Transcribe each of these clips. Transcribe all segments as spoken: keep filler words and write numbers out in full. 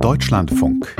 Deutschlandfunk.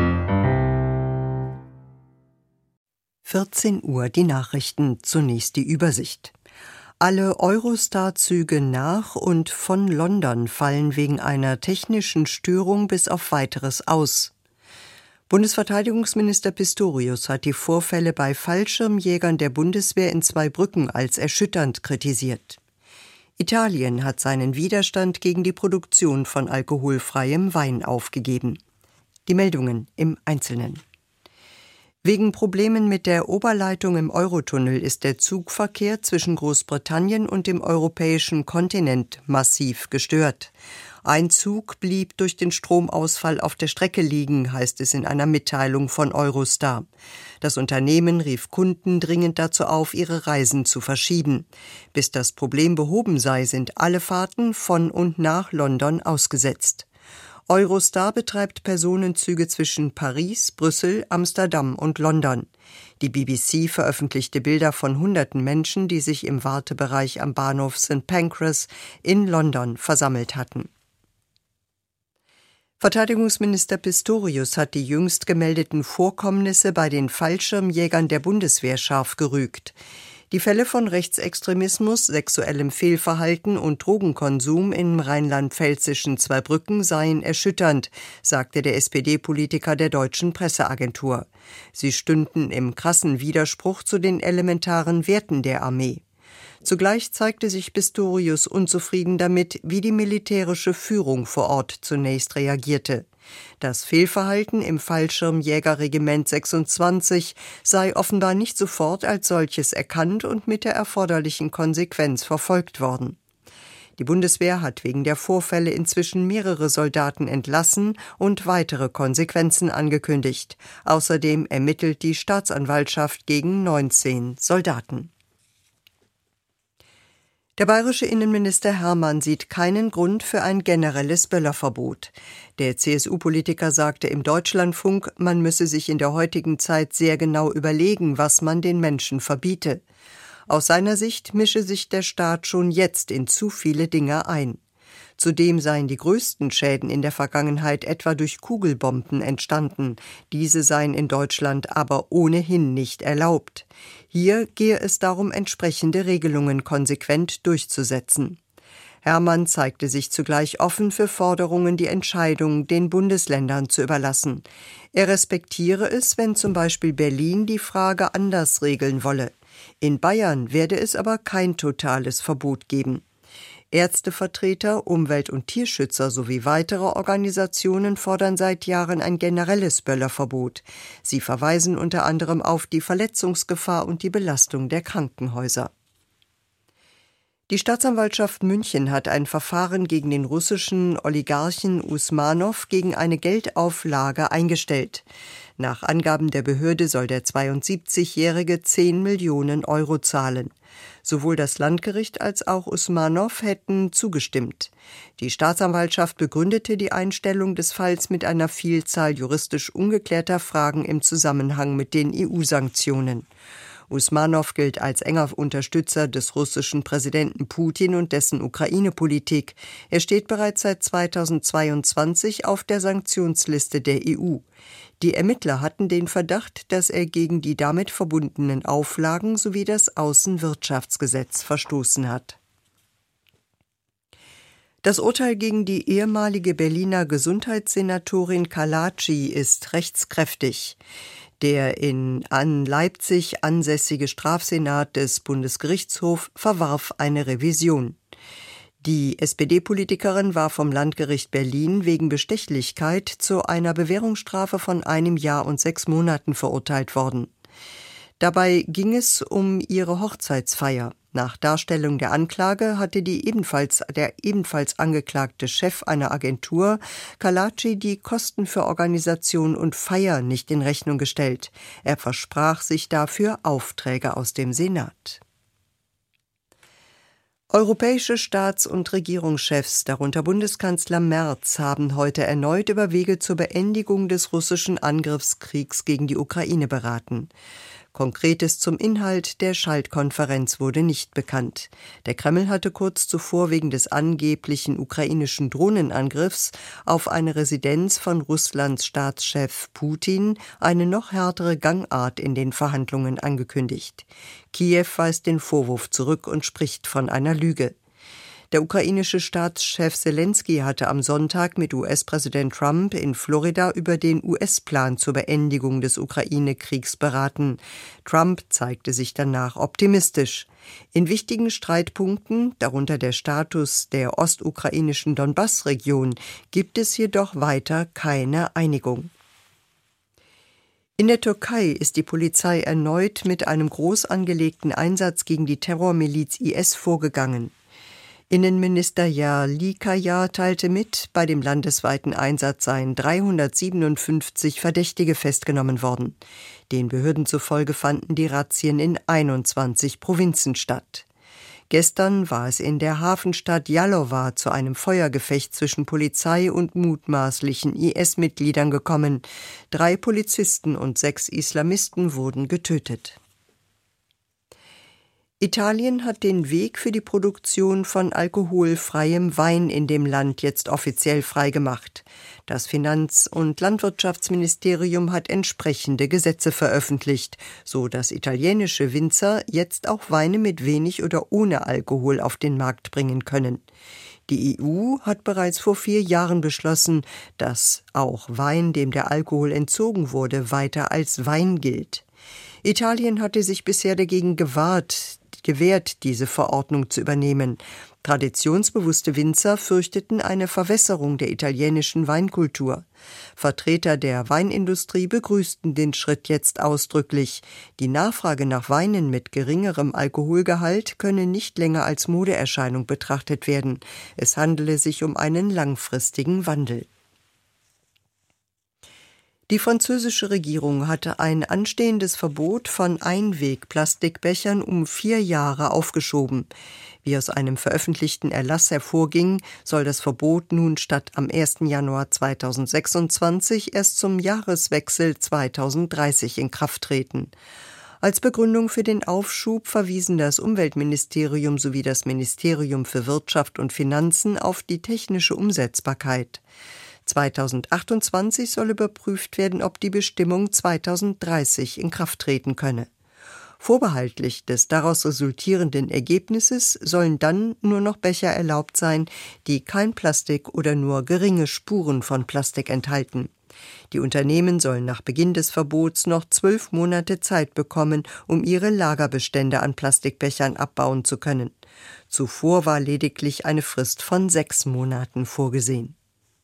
vierzehn Uhr die Nachrichten, zunächst die Übersicht. Alle Eurostar-Züge nach und von London fallen wegen einer technischen Störung bis auf Weiteres aus. Bundesverteidigungsminister Pistorius hat die Vorfälle bei Fallschirmjägern der Bundeswehr in Zweibrücken als erschütternd kritisiert. Italien hat seinen Widerstand gegen die Produktion von alkoholfreiem Wein aufgegeben. Die Meldungen im Einzelnen. Wegen Problemen mit der Oberleitung im Eurotunnel ist der Zugverkehr zwischen Großbritannien und dem europäischen Kontinent massiv gestört. Ein Zug blieb durch den Stromausfall auf der Strecke liegen, heißt es in einer Mitteilung von Eurostar. Das Unternehmen rief Kunden dringend dazu auf, ihre Reisen zu verschieben. Bis das Problem behoben sei, sind alle Fahrten von und nach London ausgesetzt. Eurostar betreibt Personenzüge zwischen Paris, Brüssel, Amsterdam und London. Die B B C veröffentlichte Bilder von hunderten Menschen, die sich im Wartebereich am Bahnhof Sankt Pancras in London versammelt hatten. Verteidigungsminister Pistorius hat die jüngst gemeldeten Vorkommnisse bei den Fallschirmjägern der Bundeswehr scharf gerügt. Die Fälle von Rechtsextremismus, sexuellem Fehlverhalten und Drogenkonsum im rheinland-pfälzischen Zweibrücken seien erschütternd, sagte der S P D-Politiker der Deutschen Presseagentur. Sie stünden im krassen Widerspruch zu den elementaren Werten der Armee. Zugleich zeigte sich Pistorius unzufrieden damit, wie die militärische Führung vor Ort zunächst reagierte. Das Fehlverhalten im Fallschirmjägerregiment sechsundzwanzig sei offenbar nicht sofort als solches erkannt und mit der erforderlichen Konsequenz verfolgt worden. Die Bundeswehr hat wegen der Vorfälle inzwischen mehrere Soldaten entlassen und weitere Konsequenzen angekündigt. Außerdem ermittelt die Staatsanwaltschaft gegen neunzehn Soldaten. Der bayerische Innenminister Hermann sieht keinen Grund für ein generelles Böllerverbot. Der C S U-Politiker sagte im Deutschlandfunk, man müsse sich in der heutigen Zeit sehr genau überlegen, was man den Menschen verbiete. Aus seiner Sicht mische sich der Staat schon jetzt in zu viele Dinge ein. Zudem seien die größten Schäden in der Vergangenheit etwa durch Kugelbomben entstanden. Diese seien in Deutschland aber ohnehin nicht erlaubt. Hier gehe es darum, entsprechende Regelungen konsequent durchzusetzen. Hermann zeigte sich zugleich offen für Forderungen, die Entscheidung den Bundesländern zu überlassen. Er respektiere es, wenn zum Beispiel Berlin die Frage anders regeln wolle. In Bayern werde es aber kein totales Verbot geben. Ärztevertreter, Umwelt- und Tierschützer sowie weitere Organisationen fordern seit Jahren ein generelles Böllerverbot. Sie verweisen unter anderem auf die Verletzungsgefahr und die Belastung der Krankenhäuser. Die Staatsanwaltschaft München hat ein Verfahren gegen den russischen Oligarchen Usmanow gegen eine Geldauflage eingestellt. Nach Angaben der Behörde soll der zweiundsiebzigjährige zehn Millionen Euro zahlen. Sowohl das Landgericht als auch Usmanow hätten zugestimmt. Die Staatsanwaltschaft begründete die Einstellung des Falls mit einer Vielzahl juristisch ungeklärter Fragen im Zusammenhang mit den E U-Sanktionen. Usmanow gilt als enger Unterstützer des russischen Präsidenten Putin und dessen Ukraine-Politik. Er steht bereits seit zweitausendzweiundzwanzig auf der Sanktionsliste der E U. Die Ermittler hatten den Verdacht, dass er gegen die damit verbundenen Auflagen sowie das Außenwirtschaftsgesetz verstoßen hat. Das Urteil gegen die ehemalige Berliner Gesundheitssenatorin Kalatschi ist rechtskräftig. Der in an Leipzig ansässige Strafsenat des Bundesgerichtshofs verwarf eine Revision. Die S P D-Politikerin war vom Landgericht Berlin wegen Bestechlichkeit zu einer Bewährungsstrafe von einem Jahr und sechs Monaten verurteilt worden. Dabei ging es um ihre Hochzeitsfeier. Nach Darstellung der Anklage hatte die ebenfalls, der ebenfalls angeklagte Chef einer Agentur, Kalatschi, die Kosten für Organisation und Feier nicht in Rechnung gestellt. Er versprach sich dafür Aufträge aus dem Senat. Europäische Staats- und Regierungschefs, darunter Bundeskanzler Merz, haben heute erneut über Wege zur Beendigung des russischen Angriffskriegs gegen die Ukraine beraten. Konkretes zum Inhalt der Schaltkonferenz wurde nicht bekannt. Der Kreml hatte kurz zuvor wegen des angeblichen ukrainischen Drohnenangriffs auf eine Residenz von Russlands Staatschef Putin eine noch härtere Gangart in den Verhandlungen angekündigt. Kiew weist den Vorwurf zurück und spricht von einer Lüge. Der ukrainische Staatschef Selenskyj hatte am Sonntag mit U S-Präsident Trump in Florida über den U S-Plan zur Beendigung des Ukraine-Kriegs beraten. Trump zeigte sich danach optimistisch. In wichtigen Streitpunkten, darunter der Status der ostukrainischen Donbass-Region, gibt es jedoch weiter keine Einigung. In der Türkei ist die Polizei erneut mit einem groß angelegten Einsatz gegen die Terrormiliz I S vorgegangen. Innenminister Yarlikaya teilte mit, bei dem landesweiten Einsatz seien dreihundertsiebenundfünfzig Verdächtige festgenommen worden. Den Behörden zufolge fanden die Razzien in einundzwanzig Provinzen statt. Gestern war es in der Hafenstadt Yalova zu einem Feuergefecht zwischen Polizei und mutmaßlichen I S-Mitgliedern gekommen. Drei Polizisten und sechs Islamisten wurden getötet. Italien hat den Weg für die Produktion von alkoholfreiem Wein in dem Land jetzt offiziell freigemacht. Das Finanz- und Landwirtschaftsministerium hat entsprechende Gesetze veröffentlicht, so dass italienische Winzer jetzt auch Weine mit wenig oder ohne Alkohol auf den Markt bringen können. Die E U hat bereits vor vier Jahren beschlossen, dass auch Wein, dem der Alkohol entzogen wurde, weiter als Wein gilt. Italien hatte sich bisher dagegen gewahrt, gewährt, diese Verordnung zu übernehmen. Traditionsbewusste Winzer fürchteten eine Verwässerung der italienischen Weinkultur. Vertreter der Weinindustrie begrüßten den Schritt jetzt ausdrücklich. Die Nachfrage nach Weinen mit geringerem Alkoholgehalt könne nicht länger als Modeerscheinung betrachtet werden. Es handele sich um einen langfristigen Wandel. Die französische Regierung hatte ein anstehendes Verbot von Einwegplastikbechern um vier Jahre aufgeschoben. Wie aus einem veröffentlichten Erlass hervorging, soll das Verbot nun statt am ersten Januar zweitausendsechsundzwanzig erst zum Jahreswechsel zweitausenddreißig in Kraft treten. Als Begründung für den Aufschub verwiesen das Umweltministerium sowie das Ministerium für Wirtschaft und Finanzen auf die technische Umsetzbarkeit. zweitausendachtundzwanzig soll überprüft werden, ob die Bestimmung zweitausenddreißig in Kraft treten könne. Vorbehaltlich des daraus resultierenden Ergebnisses sollen dann nur noch Becher erlaubt sein, die kein Plastik oder nur geringe Spuren von Plastik enthalten. Die Unternehmen sollen nach Beginn des Verbots noch zwölf Monate Zeit bekommen, um ihre Lagerbestände an Plastikbechern abbauen zu können. Zuvor war lediglich eine Frist von sechs Monaten vorgesehen.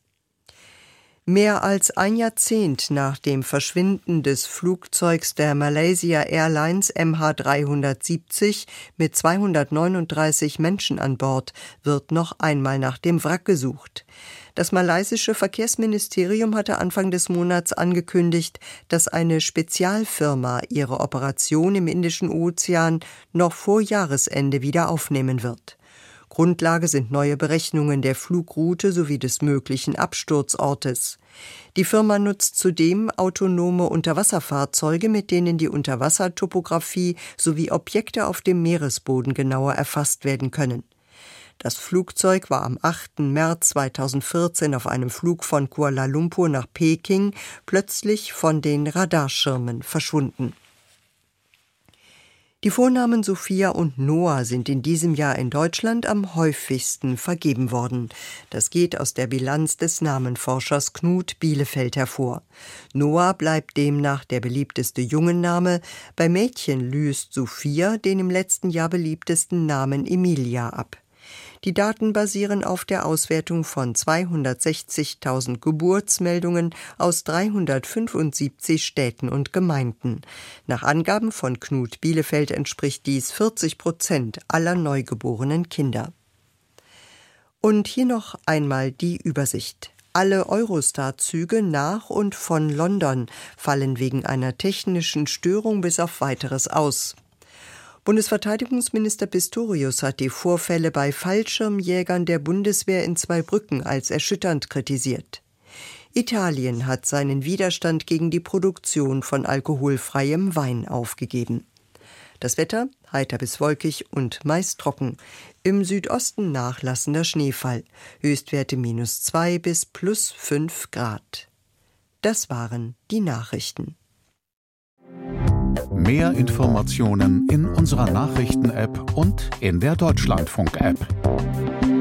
Mehr als ein Jahrzehnt nach dem Verschwinden des Flugzeugs der Malaysia Airlines M H dreihundertsiebzig mit zweihundertneununddreißig Menschen an Bord wird noch einmal nach dem Wrack gesucht. Das malaysische Verkehrsministerium hatte Anfang des Monats angekündigt, dass eine Spezialfirma ihre Operation im Indischen Ozean noch vor Jahresende wieder aufnehmen wird. Grundlage sind neue Berechnungen der Flugroute sowie des möglichen Absturzortes. Die Firma nutzt zudem autonome Unterwasserfahrzeuge, mit denen die Unterwassertopographie sowie Objekte auf dem Meeresboden genauer erfasst werden können. Das Flugzeug war am achten März zweitausendvierzehn auf einem Flug von Kuala Lumpur nach Peking plötzlich von den Radarschirmen verschwunden. Die Vornamen Sophia und Noah sind in diesem Jahr in Deutschland am häufigsten vergeben worden. Das geht aus der Bilanz des Namenforschers Knut Bielefeld hervor. Noah bleibt demnach der beliebteste Jungenname. Bei Mädchen löst Sophia den im letzten Jahr beliebtesten Namen Emilia ab. Die Daten basieren auf der Auswertung von zweihundertsechzigtausend Geburtsmeldungen aus dreihundertfünfundsiebzig Städten und Gemeinden. Nach Angaben von Knut Bielefeld entspricht dies vierzig Prozent aller neugeborenen Kinder. Und hier noch einmal die Übersicht. Alle Eurostar-Züge nach und von London fallen wegen einer technischen Störung bis auf Weiteres aus. Bundesverteidigungsminister Pistorius hat die Vorfälle bei Fallschirmjägern der Bundeswehr in Zweibrücken als erschütternd kritisiert. Italien hat seinen Widerstand gegen die Produktion von alkoholfreiem Wein aufgegeben. Das Wetter heiter bis wolkig und meist trocken. Im Südosten nachlassender Schneefall. Höchstwerte minus zwei bis plus fünf Grad. Das waren die Nachrichten. Mehr Informationen in unserer Nachrichten-App und in der Deutschlandfunk-App.